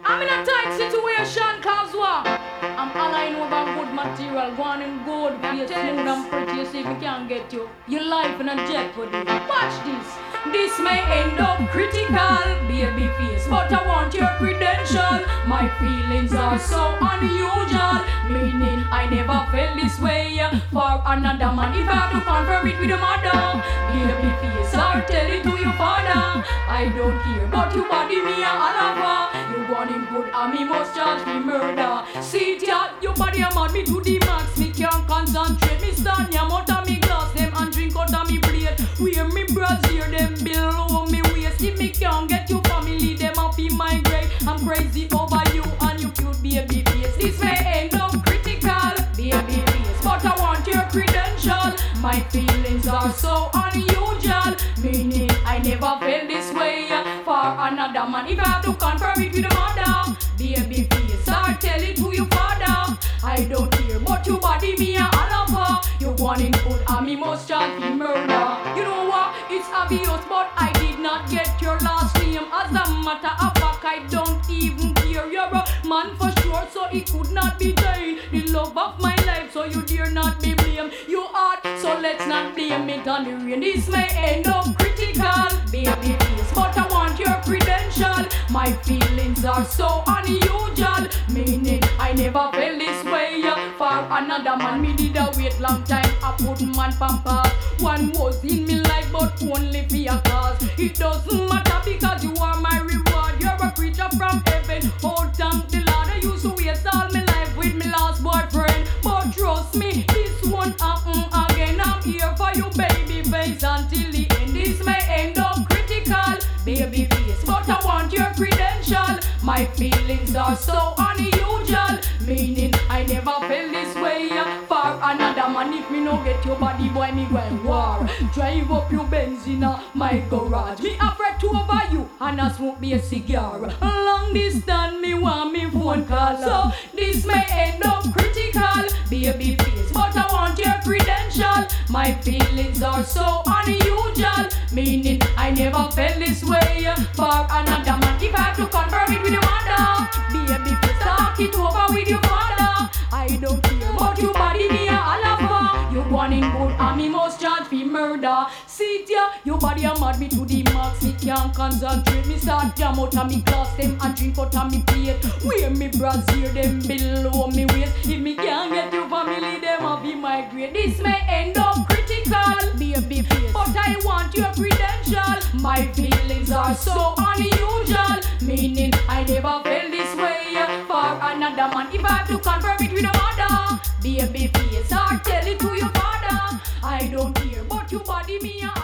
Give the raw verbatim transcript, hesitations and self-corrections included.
I'm in a tight situation, cause what? I'm aligned over good material, going in good, feel smooth and pretty, see if we can get you. Your life in a jeopardy. Watch this. This may end up critical, baby face, but I want your credential. My feelings are so unusual, meaning I never felt this way for another man. If I have to confirm it with your mother, baby face, or tell it to your father, I don't care, but you body me a lover. You want him good and me must charge me murder. See ya, your body a mad me to the max. Me can't concentrate, me stand ya out of me glass them and drink out of me plate. Wear me brazier them below me waist. If me can't get you family, them up in my grave. I'm crazy over you and you cute baby face. This may end up critical, baby face, but I want your credential. My feelings are so unusual, meaning I never felt this way for another man. If I have to confirm it with the mother, baby face, or tell it to your father, I don't care, but you body me a lover. You want it good and me must charge me murder. You know what? It's obvious, but I did not get your last name. As a matter of fact, I don't even care. You're a man for sure, so it could not be Jane, the love of my life, so you dare not be blamed. You hard, so let's not blame it on the rain. This may end up critical, baby face, but I want your credential. My feelings are so unusual, meaning I never felt this way for another man. Me did a wait long time, I put man pamper. One was in me life, but only for a cause. It doesn't matter because you are my reward. You're a creature from heaven, oh thank the Lord. I used to waste all my life with my last boyfriend, but trust me, this won't happen again. I'm here for you, baby face, until the end. This may end up critical, baby face, but I want your credential. My feelings are so unusual, meaning I never felt this way for another man. If me no get your body, boy, me go and war. Drive up your Benz in my garage. Me afraid to over you and I smoke me a cigar. Long distance, me want me phone call. So this may end up critical, baby face, but I want your credential. My feelings are so unusual, meaning I never felt this way for another man. If I have to confirm it with your mother, baby face, talk it over with your father. I don't care, but you body me a lover. You want in good and me must charge for murder. See ya, your body a mad me to the max. Me can't concentrate, me start jam out of me glass them and drink out of me plate. Wear me brazier them below me waist. If me can't get your family, them a be my grade. This may end up critical, baby face, but I want your credential. My feelings are so unusual, meaning I never felt this way for another man. If I have to confirm it with a mother, baby face, or tell it to your father, I don't care, but you body me a